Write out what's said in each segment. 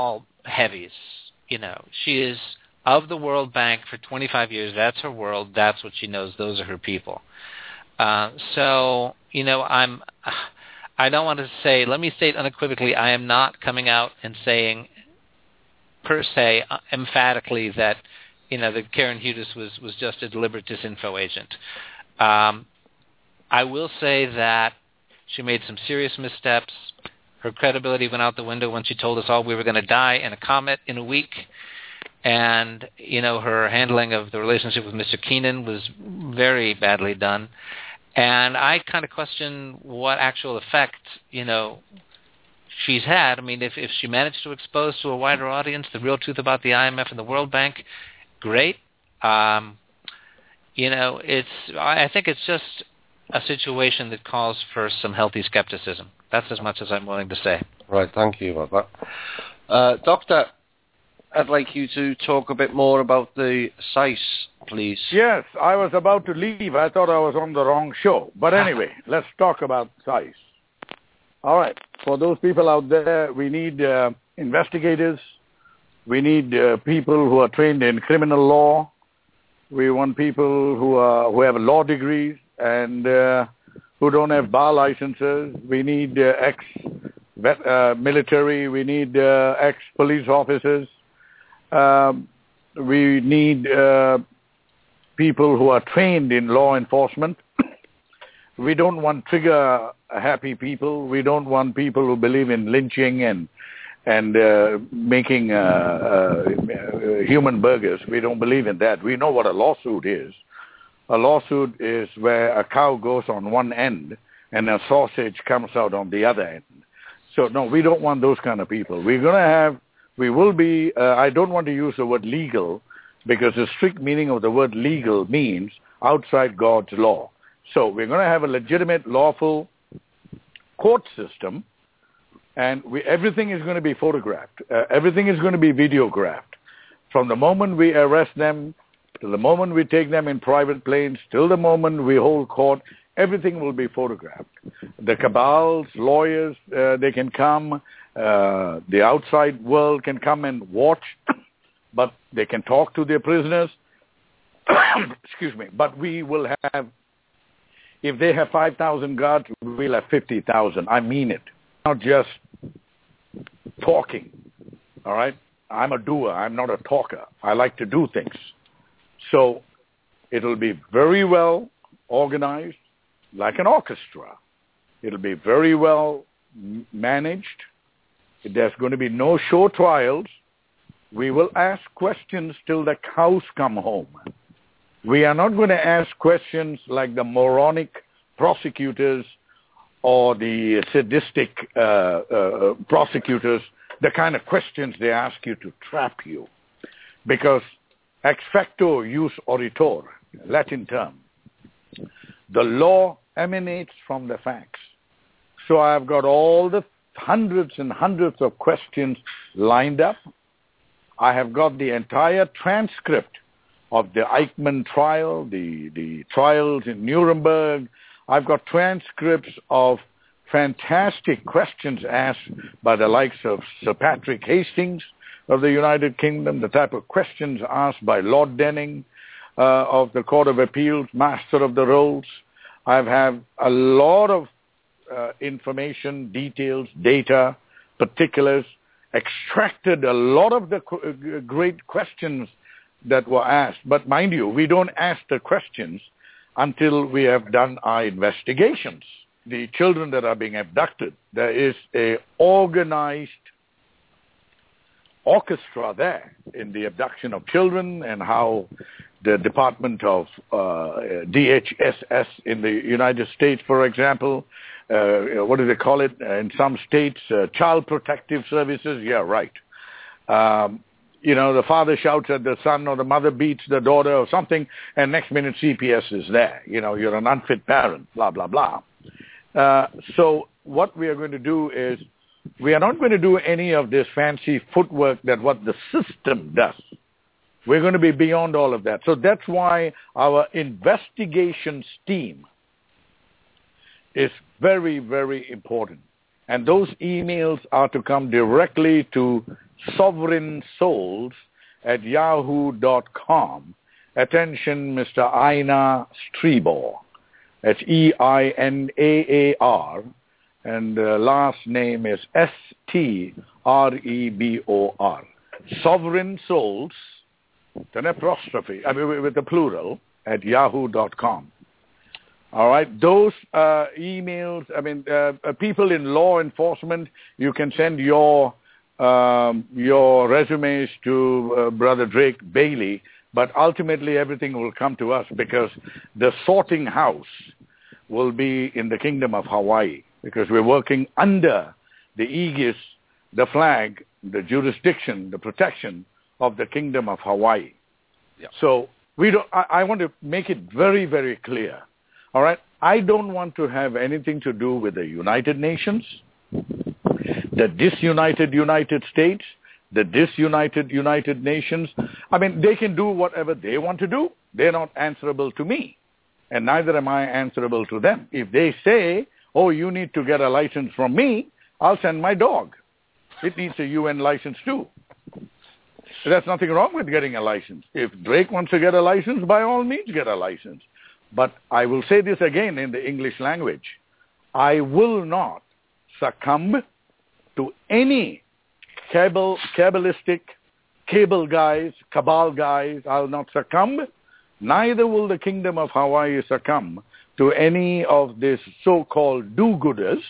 all heavies. She is of the World Bank for 25 years. That's her world. That's what she knows. Those are her people. So, I don't want to say, let me state unequivocally, I am not coming out and saying per se, emphatically that, that Karen Hudes was just a deliberate disinfo agent. I will say that she made some serious missteps. Her credibility went out the window when she told us all we were going to die in a comet in a week. And, her handling of the relationship with Mr. Keenan was very badly done. And I kind of question what actual effect, she's had. I mean, if she managed to expose to a wider audience the real truth about the IMF and the World Bank, great. I think it's just a situation that calls for some healthy skepticism. That's as much as I'm willing to say. Right, thank you about that. Doctor, I'd like you to talk a bit more about the SAIS, please. Yes, I was about to leave. I thought I was on the wrong show. But anyway, let's talk about SAIS. All right. For those people out there, we need investigators. We need people who are trained in criminal law. We want people who have law degrees and who don't have bar licenses. We need ex-military. We need ex-police officers. We need people who are trained in law enforcement. We don't want trigger-happy people. We don't want people who believe in lynching and making human burgers. We don't believe in that. We know what a lawsuit is. A lawsuit is where a cow goes on one end and a sausage comes out on the other end. So, no, we don't want those kind of people. I don't want to use the word legal because the strict meaning of the word legal means outside God's law. So we're going to have a legitimate, lawful court system, and everything is going to be photographed. Everything is going to be videographed. From the moment we arrest them, to the moment we take them in private planes, till the moment we hold court, everything will be photographed. The cabals, lawyers, they can come. The outside world can come and watch, but they can talk to their prisoners. Excuse me. But we will have, if they have 5,000 guards, we'll have 50,000. I mean it. Not just talking. All right? I'm a doer. I'm not a talker. I like to do things. So it'll be very well organized, like an orchestra. It'll be very well managed. There's going to be no show trials. We will ask questions till the cows come home. We are not going to ask questions like the moronic prosecutors or the sadistic prosecutors, the kind of questions they ask you to trap you. Because ex facto jus oritor, Latin term, the law emanates from the facts. So I've got all the hundreds and hundreds of questions lined up. I have got the entire transcript of the Eichmann trial, the trials in Nuremberg. I've got transcripts of fantastic questions asked by the likes of Sir Patrick Hastings of the United Kingdom, the type of questions asked by Lord Denning of the Court of Appeals, Master of the Rolls. I have a lot of information, details, data, particulars, extracted a lot of the great questions that were asked. But mind you, we don't ask the questions until we have done our investigations. The children that are being abducted, there is a organized orchestra there in the abduction of children and how the Department of DHSS in the United States, for example, what do they call it? In some states, Child Protective Services. Yeah, right. The father shouts at the son or the mother beats the daughter or something, and next minute CPS is there. You're an unfit parent, blah, blah, blah. So what we are going to do is we are not going to do any of this fancy footwork that what the system does. We're going to be beyond all of that. So that's why our investigations team is very, very important. And those emails are to come directly to sovereignsouls@yahoo.com. Attention, Mr. Einar Strebor. That's EINAAR. And last name is STREBOR. Sovereign Souls, an apostrophe, with the plural, at yahoo.com. All right, those emails, people in law enforcement, you can send your resumes to Brother Drake Bailey, but ultimately everything will come to us because the sorting house will be in the Kingdom of Hawaii, because we're working under the aegis, the flag, the jurisdiction, the protection of the Kingdom of Hawaii. Yeah. So I want to make it very, very clear. All right? I don't want to have anything to do with the United Nations, the disunited United States, the disunited United Nations. They can do whatever they want to do. They're not answerable to me, and neither am I answerable to them. If they say, oh, you need to get a license from me, I'll send my dog. It needs a UN license too. There's nothing wrong with getting a license. If Drake wants to get a license, by all means get a license. But I will say this again in the English language. I will not succumb to any Kabbalistic, cable guys, cabal guys. I'll not succumb. Neither will the Kingdom of Hawaii succumb to any of these so-called do-gooders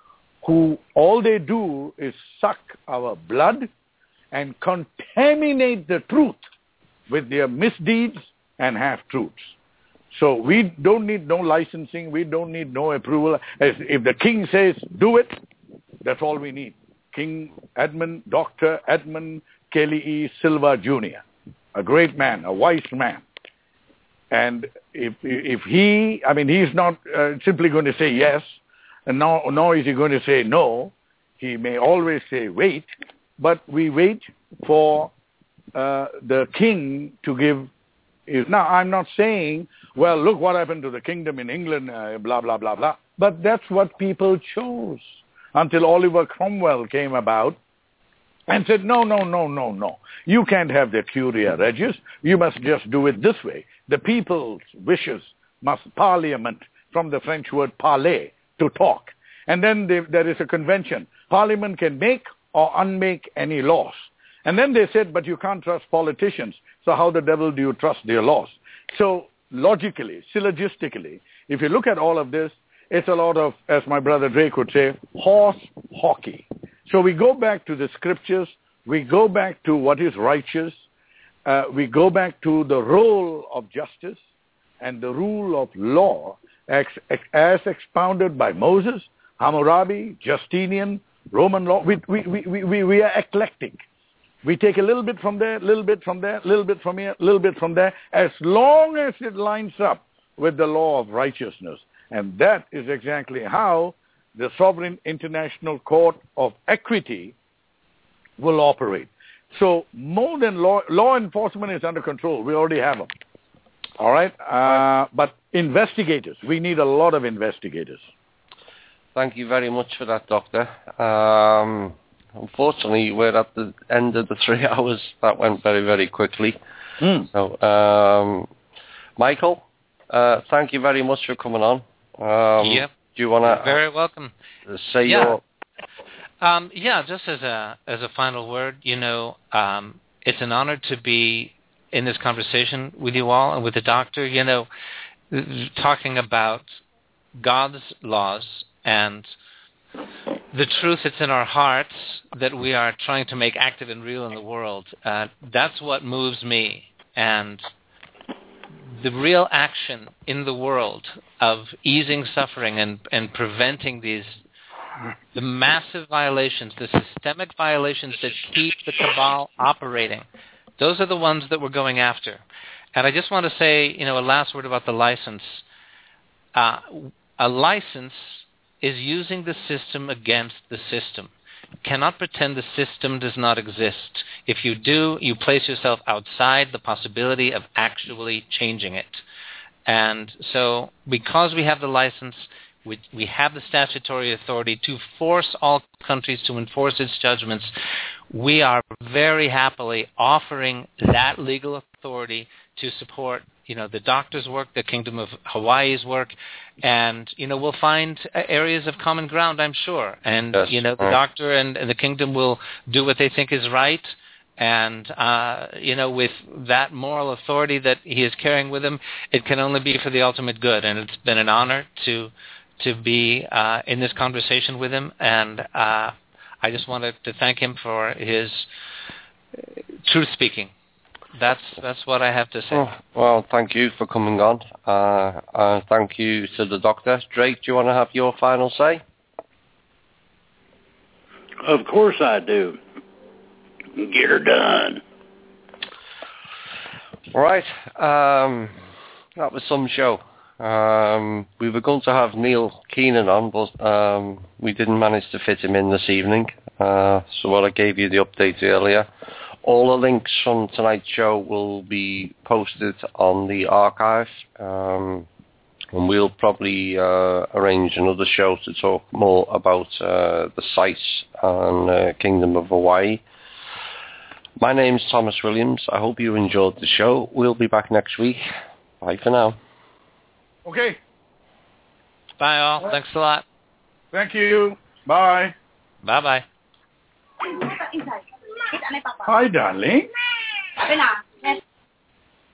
who all they do is suck our blood and contaminate the truth with their misdeeds and half-truths. So we don't need no licensing. We don't need no approval. If the king says, do it, that's all we need. King Edmund, Dr. Edmund Kelly E. Silva Jr., a great man, a wise man. And if he, he's not simply going to say yes, and nor is he going to say no. He may always say wait, but we wait for the king to give. Now, I'm not saying, well, look what happened to the kingdom in England, blah, blah, blah, blah. But that's what people chose until Oliver Cromwell came about and said, no. You can't have the Curia Regis. You must just do it this way. The people's wishes must parliament, from the French word parler, to talk. And then there is a convention. Parliament can make or unmake any laws. And then they said, but you can't trust politicians. So how the devil do you trust their laws? So logically, syllogistically, if you look at all of this, it's a lot of, as my brother Drake would say, horse hockey. So we go back to the scriptures. We go back to what is righteous. We go back to the role of justice and the rule of law as expounded by Moses, Hammurabi, Justinian, Roman law. We are eclectic. We take a little bit from there, a little bit from there, a little bit from here, a little bit from there, as long as it lines up with the law of righteousness. And that is exactly how the Sovereign International Court of Equity will operate. So more than law enforcement is under control. We already have them. All right? But investigators, we need a lot of investigators. Thank you very much for that, Doctor. Unfortunately, we're at the end of the 3 hours. That went very, very quickly. So, Michael, thank you very much for coming on. Yep. Do you want to... Very welcome. Say your... just as a final word, it's an honor to be in this conversation with you all and with the doctor, talking about God's laws and the truth that's in our hearts that we are trying to make active and real in the world. That's what moves me. And the real action in the world of easing suffering and preventing the massive violations, the systemic violations that keep the cabal operating, those are the ones that we're going after. And I just want to say, a last word about the license. A license is using the system against the system. You cannot pretend the system does not exist. If you do, you place yourself outside the possibility of actually changing it. And so because we have the license, We have the statutory authority to force all countries to enforce its judgments. We are very happily offering that legal authority to support, the doctor's work, the Kingdom of Hawaii's work, and, we'll find areas of common ground, I'm sure. And, the doctor and the Kingdom will do what they think is right. And, with that moral authority that he is carrying with him, it can only be for the ultimate good. And it's been an honor to be in this conversation with him. And I just wanted to thank him for his truth-speaking. That's what I have to say. Oh, well, thank you for coming on. Thank you to the doctor. Drake, do you want to have your final say? Of course I do. Get her done. All right. That was some show. We were going to have Neil Keenan on, but we didn't manage to fit him in this evening. So what I gave you the update earlier. All the links from tonight's show will be posted on the archive. And we'll probably arrange another show to talk more about the sites and Kingdom of Hawaii. My name's Thomas Williams. I hope you enjoyed the show. We'll be back next week. Bye for now. Okay. Bye, all. Thanks a lot. Thank you. Bye. Bye-bye. Hi, darling.